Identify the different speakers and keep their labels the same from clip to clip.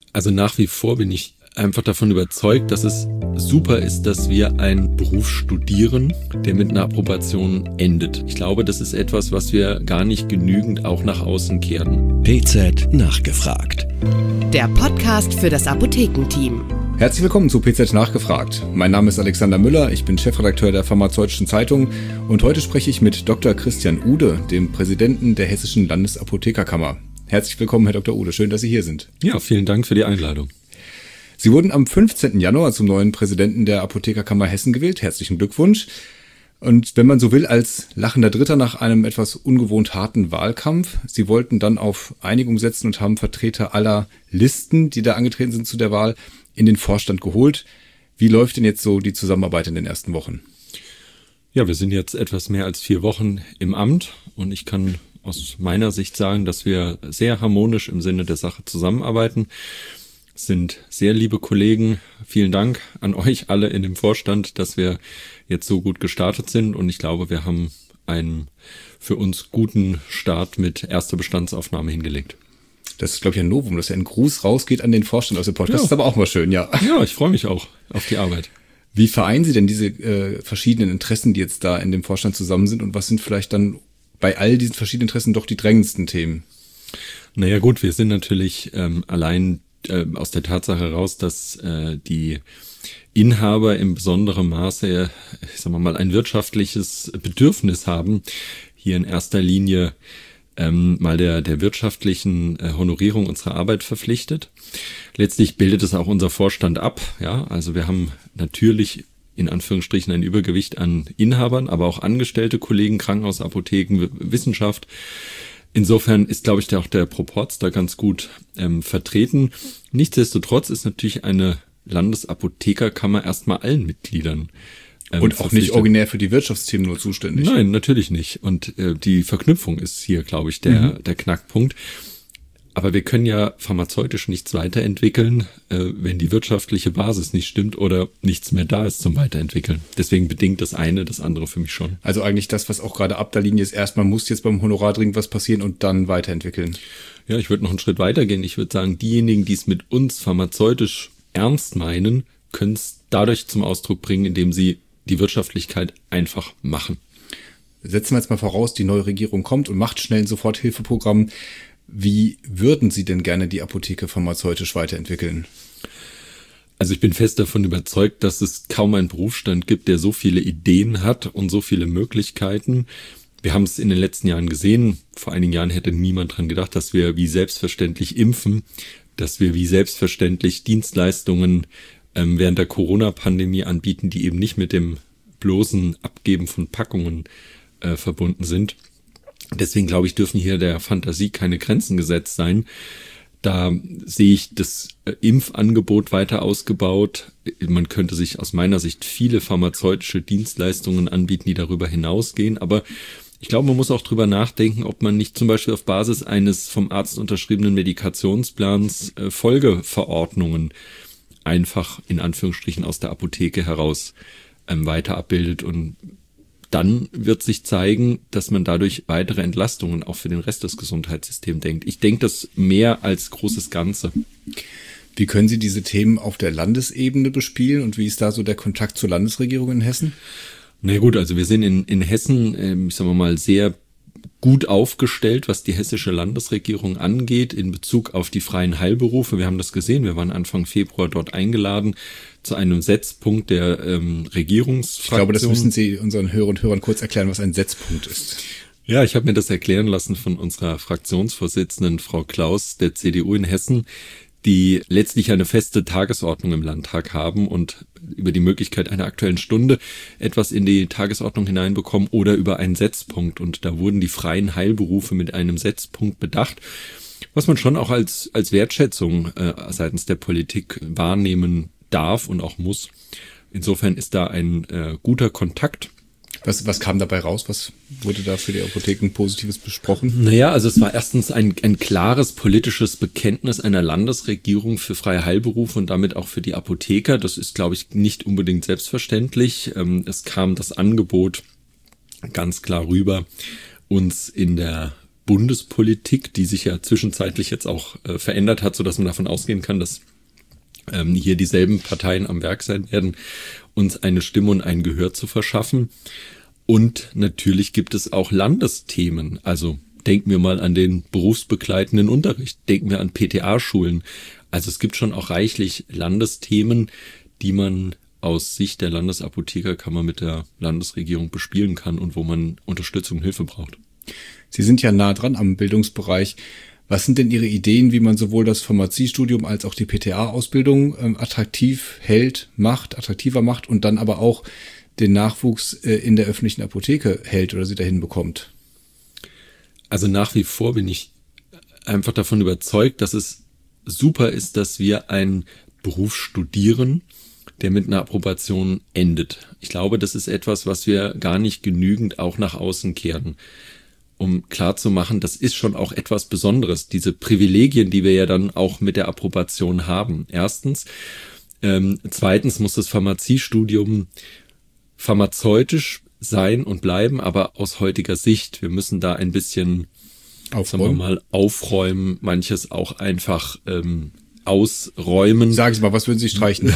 Speaker 1: Also nach wie vor bin ich einfach davon überzeugt, dass es super ist, dass wir einen Beruf studieren, der mit einer Approbation endet. Ich glaube, das ist etwas, was wir gar nicht genügend auch nach außen kehren.
Speaker 2: PZ nachgefragt.
Speaker 3: Der Podcast für das Apothekenteam.
Speaker 4: Herzlich willkommen zu PZ nachgefragt. Mein Name ist Alexander Müller, ich bin Chefredakteur der Pharmazeutischen Zeitung und heute spreche ich mit Dr. Christian Ude, dem Präsidenten der Hessischen Landesapothekerkammer. Herzlich willkommen, Herr Dr. Ude, schön, dass Sie hier sind.
Speaker 1: Ja, vielen Dank für die Einladung.
Speaker 4: Sie wurden am 15. Januar zum neuen Präsidenten der Apothekerkammer Hessen gewählt. Herzlichen Glückwunsch. Und wenn man so will, als lachender Dritter nach einem etwas ungewohnt harten Wahlkampf. Sie wollten dann auf Einigung setzen und haben Vertreter aller Listen, die da angetreten sind zu der Wahl, in den Vorstand geholt. Wie läuft denn jetzt so die Zusammenarbeit in den ersten Wochen?
Speaker 1: Ja, wir sind jetzt etwas mehr als 4 Wochen im Amt und ich kann aus meiner Sicht sagen, dass wir sehr harmonisch im Sinne der Sache zusammenarbeiten. Es sind sehr liebe Kollegen. Vielen Dank an euch alle in dem Vorstand, dass wir jetzt so gut gestartet sind und ich glaube, wir haben einen für uns guten Start mit erster Bestandsaufnahme hingelegt.
Speaker 4: Das ist, glaube ich, ein Novum, dass ja ein Gruß rausgeht an den Vorstand aus dem Podcast. Ja. Das ist aber auch mal schön, ja.
Speaker 1: Ja, ich freue mich auch auf die Arbeit.
Speaker 4: Wie vereinen Sie denn diese verschiedenen Interessen, die jetzt da in dem Vorstand zusammen sind und was sind vielleicht dann bei all diesen verschiedenen Interessen doch die drängendsten Themen?
Speaker 1: Naja gut, wir sind natürlich allein aus der Tatsache heraus, dass die Inhaber im besonderen Maße, sagen wir mal, ein wirtschaftliches Bedürfnis haben, hier in erster Linie mal der wirtschaftlichen Honorierung unserer Arbeit verpflichtet. Letztlich bildet es auch unser Vorstand ab. Ja, also wir haben natürlich in Anführungsstrichen ein Übergewicht an Inhabern, aber auch angestellte Kollegen, Krankenhausapotheken, Wissenschaft. Insofern ist, glaube ich, auch der Proporz da ganz gut vertreten. Nichtsdestotrotz ist natürlich eine Landesapothekerkammer erstmal allen Mitgliedern
Speaker 4: und auch nicht originär für die Wirtschaftsthemen nur zuständig.
Speaker 1: Nein, natürlich nicht. Und die Verknüpfung ist hier, glaube ich, der Knackpunkt. Aber wir können ja pharmazeutisch nichts weiterentwickeln, wenn die wirtschaftliche Basis nicht stimmt oder nichts mehr da ist zum Weiterentwickeln. Deswegen bedingt das eine das andere für mich schon.
Speaker 4: Also eigentlich das, was auch gerade ab der Linie ist, erstmal muss jetzt beim Honorar dringend was passieren und dann weiterentwickeln.
Speaker 1: Ja, ich würde noch einen Schritt weiter gehen. Ich würde sagen, diejenigen, die es mit uns pharmazeutisch ernst meinen, können es dadurch zum Ausdruck bringen, indem sie die Wirtschaftlichkeit einfach machen.
Speaker 4: Setzen wir jetzt mal voraus, die neue Regierung kommt und macht schnell ein Soforthilfeprogramm. Wie würden Sie denn gerne die Apotheke pharmazeutisch weiterentwickeln?
Speaker 1: Also ich bin fest davon überzeugt, dass es kaum einen Berufsstand gibt, der so viele Ideen hat und so viele Möglichkeiten. Wir haben es in den letzten Jahren gesehen. Vor einigen Jahren hätte niemand dran gedacht, dass wir wie selbstverständlich impfen, dass wir wie selbstverständlich Dienstleistungen während der Corona-Pandemie anbieten, die eben nicht mit dem bloßen Abgeben von Packungen verbunden sind. Deswegen glaube ich, dürfen hier der Fantasie keine Grenzen gesetzt sein. Da sehe ich das Impfangebot weiter ausgebaut. Man könnte sich aus meiner Sicht viele pharmazeutische Dienstleistungen anbieten, die darüber hinausgehen. Aber ich glaube, man muss auch drüber nachdenken, ob man nicht zum Beispiel auf Basis eines vom Arzt unterschriebenen Medikationsplans Folgeverordnungen einfach in Anführungsstrichen aus der Apotheke heraus weiter abbildet. Und dann wird sich zeigen, dass man dadurch weitere Entlastungen auch für den Rest des Gesundheitssystems denkt. Ich denke das mehr als großes Ganze.
Speaker 4: Wie können Sie diese Themen auf der Landesebene bespielen und wie ist da so der Kontakt zur Landesregierung in Hessen?
Speaker 1: Na gut, also wir sind in Hessen, sagen wir mal, sehr gut aufgestellt, was die hessische Landesregierung angeht in Bezug auf die freien Heilberufe. Wir haben das gesehen, wir waren Anfang Februar dort eingeladen zu einem Setzpunkt der Regierungsfraktion.
Speaker 4: Ich glaube, das müssen Sie unseren Hörern und Hörern kurz erklären, was ein Setzpunkt ist.
Speaker 1: Ja, ich habe mir das erklären lassen von unserer Fraktionsvorsitzenden Frau Klaus der CDU in Hessen, die letztlich eine feste Tagesordnung im Landtag haben und über die Möglichkeit einer Aktuellen Stunde etwas in die Tagesordnung hineinbekommen oder über einen Setzpunkt. Und da wurden die freien Heilberufe mit einem Setzpunkt bedacht, was man schon auch als Wertschätzung seitens der Politik wahrnehmen darf und auch muss. Insofern ist da ein guter Kontakt.
Speaker 4: Was kam dabei raus? Was wurde da für die Apotheken Positives besprochen?
Speaker 1: Naja, also es war erstens ein klares politisches Bekenntnis einer Landesregierung für freie Heilberufe und damit auch für die Apotheker. Das ist, glaube ich, nicht unbedingt selbstverständlich. Es kam das Angebot ganz klar rüber, uns in der Bundespolitik, die sich ja zwischenzeitlich jetzt auch verändert hat, sodass man davon ausgehen kann, dass hier dieselben Parteien am Werk sein werden, uns eine Stimme und ein Gehör zu verschaffen. Und natürlich gibt es auch Landesthemen. Also denken wir mal an den berufsbegleitenden Unterricht, denken wir an PTA-Schulen. Also es gibt schon auch reichlich Landesthemen, die man aus Sicht der Landesapothekerkammer mit der Landesregierung bespielen kann und wo man Unterstützung und Hilfe braucht.
Speaker 4: Sie sind ja nah dran am Bildungsbereich. Was sind denn Ihre Ideen, wie man sowohl das Pharmaziestudium als auch die PTA-Ausbildung attraktiver macht und dann aber auch den Nachwuchs in der öffentlichen Apotheke hält oder sie dahin bekommt?
Speaker 1: Also nach wie vor bin ich einfach davon überzeugt, dass es super ist, dass wir einen Beruf studieren, der mit einer Approbation endet. Ich glaube, das ist etwas, was wir gar nicht genügend auch nach außen kehren, um klarzumachen, das ist schon auch etwas Besonderes, diese Privilegien, die wir ja dann auch mit der Approbation haben. Erstens. Zweitens muss das Pharmaziestudium pharmazeutisch sein und bleiben, aber aus heutiger Sicht. Wir müssen da ein bisschen, sagen wir mal, aufräumen, manches auch einfach ausräumen.
Speaker 4: Sagen Sie mal, was würden Sie streichen?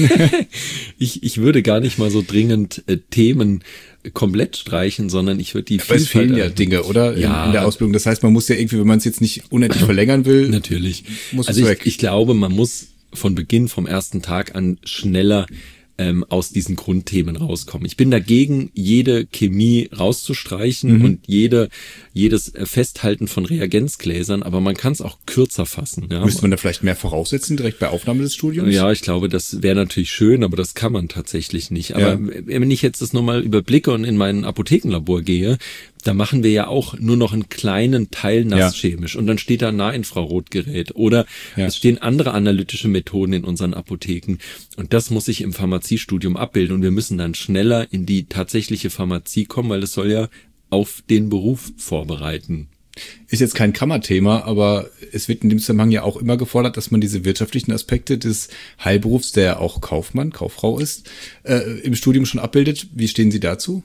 Speaker 1: Ich würde gar nicht mal so dringend Themen komplett streichen, sondern ich würde die
Speaker 4: Vielfalt... Es fehlen ja Dinge, oder?
Speaker 1: Ja.
Speaker 4: In der Ausbildung. Das heißt, man muss ja irgendwie, wenn man es jetzt nicht unendlich verlängern will...
Speaker 1: Natürlich.
Speaker 4: Muss
Speaker 1: also
Speaker 4: es weg.
Speaker 1: Ich glaube, man muss von Beginn, vom ersten Tag an schneller aus diesen Grundthemen rauskommen. Ich bin dagegen, jede Chemie rauszustreichen und jedes Festhalten von Reagenzgläsern, aber man kann es auch kürzer fassen. Ja?
Speaker 4: Müsste man da vielleicht mehr voraussetzen, direkt bei Aufnahme des Studiums?
Speaker 1: Ja, ich glaube, das wäre natürlich schön, aber das kann man tatsächlich nicht. Aber wenn ich jetzt das nochmal überblicke und in mein Apothekenlabor gehe, da machen wir ja auch nur noch einen kleinen Teil nasschemisch und dann steht da ein Nahinfrarotgerät oder es stehen andere analytische Methoden in unseren Apotheken und das muss sich im Pharmaziestudium abbilden und wir müssen dann schneller in die tatsächliche Pharmazie kommen, weil das soll ja auf den Beruf vorbereiten.
Speaker 4: Ist jetzt kein Kammerthema, aber es wird in dem Zusammenhang ja auch immer gefordert, dass man diese wirtschaftlichen Aspekte des Heilberufs, der ja auch Kauffrau ist, im Studium schon abbildet. Wie stehen Sie dazu?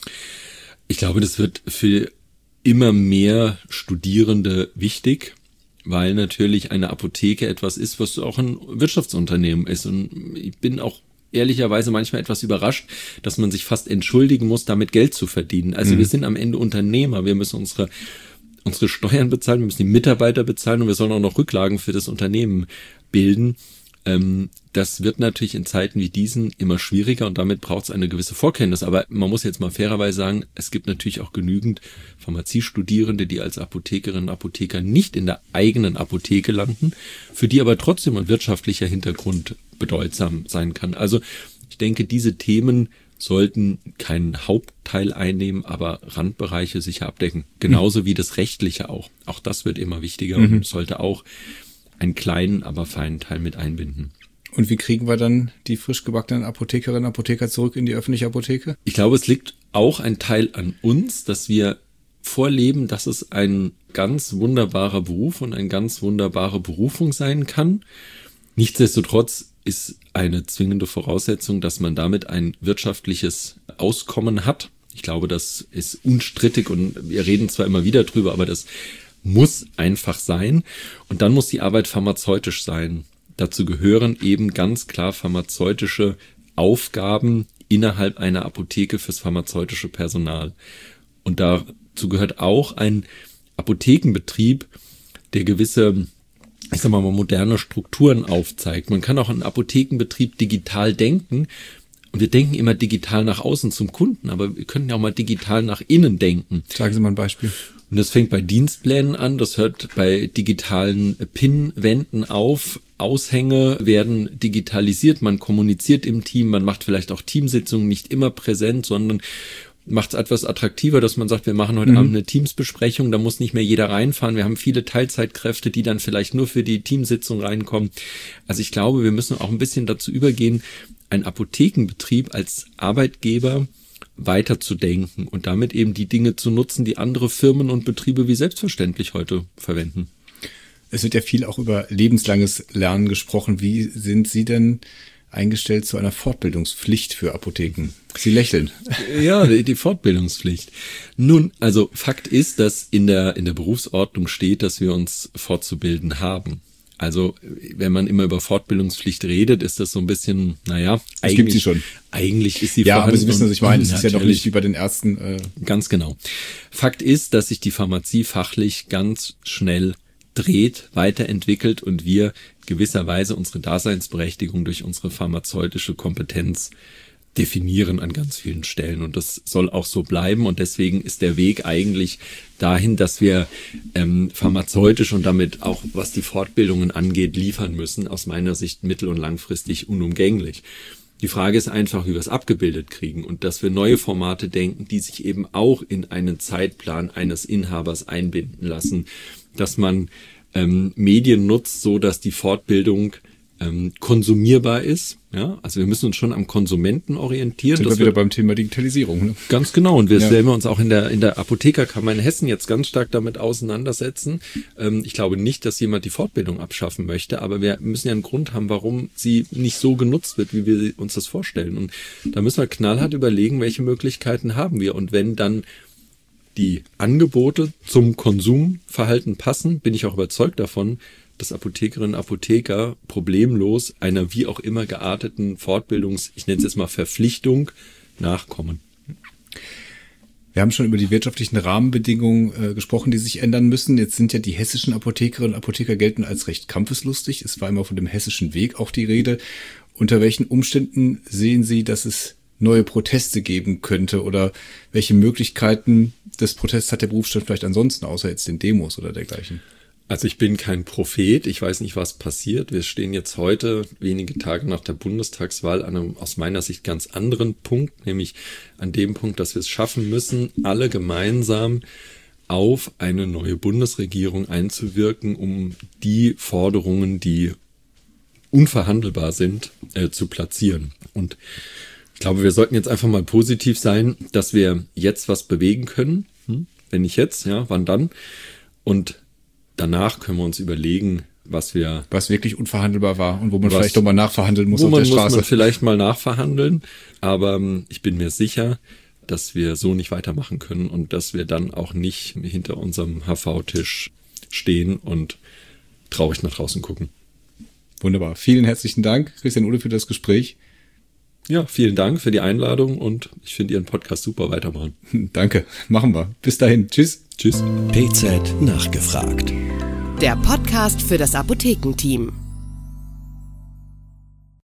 Speaker 1: Ich glaube, das wird für immer mehr Studierende wichtig, weil natürlich eine Apotheke etwas ist, was auch ein Wirtschaftsunternehmen ist. Und ich bin auch ehrlicherweise manchmal etwas überrascht, dass man sich fast entschuldigen muss, damit Geld zu verdienen. Also wir sind am Ende Unternehmer, wir müssen unsere Steuern bezahlen, wir müssen die Mitarbeiter bezahlen und wir sollen auch noch Rücklagen für das Unternehmen bilden. Das wird natürlich in Zeiten wie diesen immer schwieriger und damit braucht es eine gewisse Vorkenntnis. Aber man muss jetzt mal fairerweise sagen, es gibt natürlich auch genügend Pharmaziestudierende, die als Apothekerinnen und Apotheker nicht in der eigenen Apotheke landen, für die aber trotzdem ein wirtschaftlicher Hintergrund bedeutsam sein kann. Also ich denke, diese Themen sollten keinen Hauptteil einnehmen, aber Randbereiche sicher abdecken. Genauso wie das Rechtliche auch. Auch das wird immer wichtiger und sollte auch einen kleinen, aber feinen Teil mit einbinden.
Speaker 4: Und wie kriegen wir dann die frisch gebackenen Apothekerinnen und Apotheker zurück in die öffentliche Apotheke?
Speaker 1: Ich glaube, es liegt auch ein Teil an uns, dass wir vorleben, dass es ein ganz wunderbarer Beruf und eine ganz wunderbare Berufung sein kann. Nichtsdestotrotz ist eine zwingende Voraussetzung, dass man damit ein wirtschaftliches Auskommen hat. Ich glaube, das ist unstrittig und wir reden zwar immer wieder drüber, aber das muss einfach sein. Und dann muss die Arbeit pharmazeutisch sein. Dazu gehören eben ganz klar pharmazeutische Aufgaben innerhalb einer Apotheke fürs pharmazeutische Personal. Und dazu gehört auch ein Apothekenbetrieb, der gewisse, ich sag mal, moderne Strukturen aufzeigt. Man kann auch einen Apothekenbetrieb digital denken. Und wir denken immer digital nach außen zum Kunden, aber wir können ja auch mal digital nach innen denken.
Speaker 4: Sagen Sie mal ein Beispiel.
Speaker 1: Und das fängt bei Dienstplänen an, das hört bei digitalen PIN-Wänden auf. Aushänge werden digitalisiert, man kommuniziert im Team, man macht vielleicht auch Teamsitzungen nicht immer präsent, sondern macht es etwas attraktiver, dass man sagt, wir machen heute Abend eine Teamsbesprechung, da muss nicht mehr jeder reinfahren. Wir haben viele Teilzeitkräfte, die dann vielleicht nur für die Teamsitzung reinkommen. Also ich glaube, wir müssen auch ein bisschen dazu übergehen, einen Apothekenbetrieb als Arbeitgeber weiterzudenken und damit eben die Dinge zu nutzen, die andere Firmen und Betriebe wie selbstverständlich heute verwenden.
Speaker 4: Es wird ja viel auch über lebenslanges Lernen gesprochen. Wie sind Sie denn eingestellt zu einer Fortbildungspflicht für Apotheken. Sie lächeln.
Speaker 1: Ja, die Fortbildungspflicht. Nun, also Fakt ist, dass in der Berufsordnung steht, dass wir uns fortzubilden haben. Also wenn man immer über Fortbildungspflicht redet, ist das so ein bisschen,
Speaker 4: es gibt sie schon.
Speaker 1: Eigentlich ist sie
Speaker 4: vorhanden. Ja, aber Sie wissen, was ich meine.
Speaker 1: Es
Speaker 4: ist ja noch nicht wie bei den Ärzten.
Speaker 1: Ganz genau. Fakt ist, dass sich die Pharmazie fachlich ganz schnell dreht, weiterentwickelt und wir gewisserweise unsere Daseinsberechtigung durch unsere pharmazeutische Kompetenz definieren an ganz vielen Stellen. Und das soll auch so bleiben. Und deswegen ist der Weg eigentlich dahin, dass wir pharmazeutisch und damit auch, was die Fortbildungen angeht, liefern müssen, aus meiner Sicht mittel- und langfristig unumgänglich. Die Frage ist einfach, wie wir es abgebildet kriegen und dass wir neue Formate denken, die sich eben auch in einen Zeitplan eines Inhabers einbinden lassen, dass man Medien nutzt, so dass die Fortbildung konsumierbar ist. Ja, also wir müssen uns schon am Konsumenten orientieren.
Speaker 4: Sind wir wieder beim Thema Digitalisierung. Ne?
Speaker 1: Ganz genau. Und werden wir uns auch in der Apothekerkammer in Hessen jetzt ganz stark damit auseinandersetzen. Ich glaube nicht, dass jemand die Fortbildung abschaffen möchte, aber wir müssen ja einen Grund haben, warum sie nicht so genutzt wird, wie wir uns das vorstellen. Und da müssen wir knallhart überlegen, welche Möglichkeiten haben wir. Und wenn dann die Angebote zum Konsumverhalten passen, bin ich auch überzeugt davon, dass Apothekerinnen und Apotheker problemlos einer wie auch immer gearteten ich nenne es jetzt mal Verpflichtung, nachkommen.
Speaker 4: Wir haben schon über die wirtschaftlichen Rahmenbedingungen gesprochen, die sich ändern müssen. Jetzt sind ja die hessischen Apothekerinnen und Apotheker gelten als recht kampfeslustig. Es war immer von dem hessischen Weg auch die Rede. Unter welchen Umständen sehen Sie, dass es neue Proteste geben könnte oder welche Möglichkeiten des Protests hat der Berufsstand vielleicht ansonsten, außer jetzt den Demos oder dergleichen?
Speaker 1: Also ich bin kein Prophet, ich weiß nicht, was passiert. Wir stehen jetzt heute, wenige Tage nach der Bundestagswahl, an einem aus meiner Sicht ganz anderen Punkt, nämlich an dem Punkt, dass wir es schaffen müssen, alle gemeinsam auf eine neue Bundesregierung einzuwirken, um die Forderungen, die unverhandelbar sind, zu platzieren. Und ich glaube, wir sollten jetzt einfach mal positiv sein, dass wir jetzt was bewegen können. Wenn nicht jetzt, ja, wann dann? Und danach können wir uns überlegen, was
Speaker 4: wirklich unverhandelbar war und wo man vielleicht doch mal nachverhandeln muss auf der Straße.
Speaker 1: Muss man vielleicht mal nachverhandeln, aber ich bin mir sicher, dass wir so nicht weitermachen können und dass wir dann auch nicht hinter unserem HV-Tisch stehen und traurig nach draußen gucken.
Speaker 4: Wunderbar. Vielen herzlichen Dank, Christian Uhle, für das Gespräch.
Speaker 1: Ja, vielen Dank für die Einladung und ich finde Ihren Podcast super, weitermachen.
Speaker 4: Danke, machen wir. Bis dahin. Tschüss.
Speaker 1: Tschüss.
Speaker 2: PZ nachgefragt.
Speaker 3: Der Podcast für das Apothekenteam.